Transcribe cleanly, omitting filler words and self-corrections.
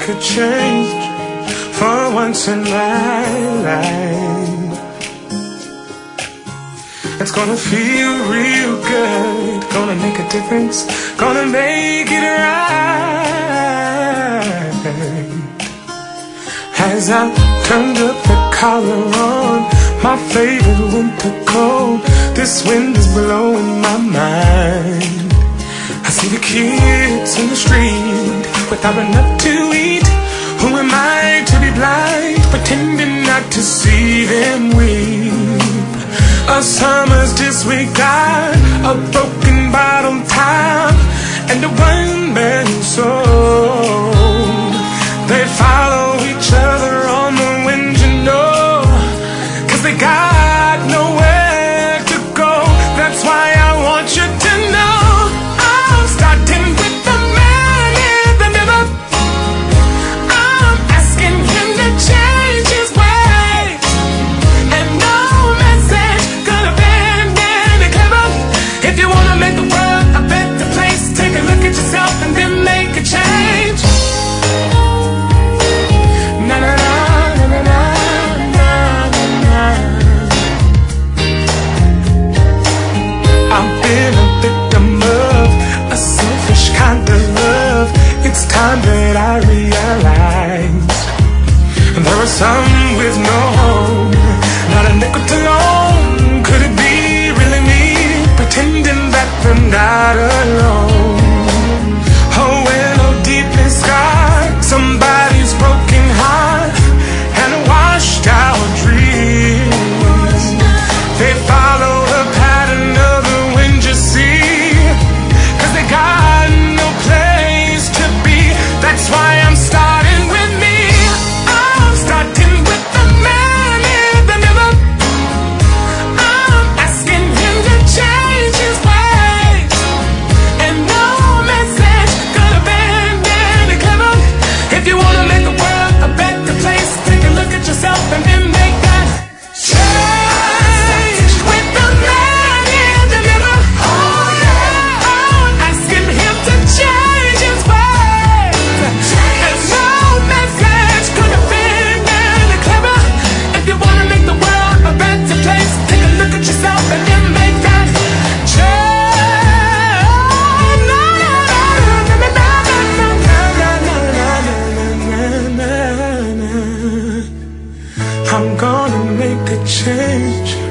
a change for once in my life. It's gonna feel real good, gonna make a difference, gonna make it right. As I turned up the collar on my favorite winter coat, this wind is blowing my mind. I see the kids in the street without enough to eat. Who am I to be blind, pretending not to see them weep? A summer's disregard, a broken bottom top, and a one-man soul. They follow each other on the wind, you know, 'cause they got nowhere to go. That's why I want you to know I'm starting with the man in the mirror. I'm asking him to change his ways, and no message could have been any clever. If you wanna make the world a better place, take a look at yourself and then make a change. Na na na na na na na. I've been a victim of a selfish kind of love. It's time that I realize there are some with no home, not a nickel to loan. Could it be really me, pretending that they're not alone? Oh, well, oh, deep inside somebody's broken heart and a washed out dream. They follow the pattern of the wind, you see, 'cause they got no place to be. That's why I'm starting with me. I'm starting with the man in the mirror. I'm asking him to change his ways, and no message could have been any clever. If you wanna make the world a better place, take a look at yourself and then make that change with the man in the mirror. Oh yeah, I'm asking him to change his ways, and no message could have been any clever. If you wanna make the world a better place, take a look at yourself and then make that change. I'm gonna make a change.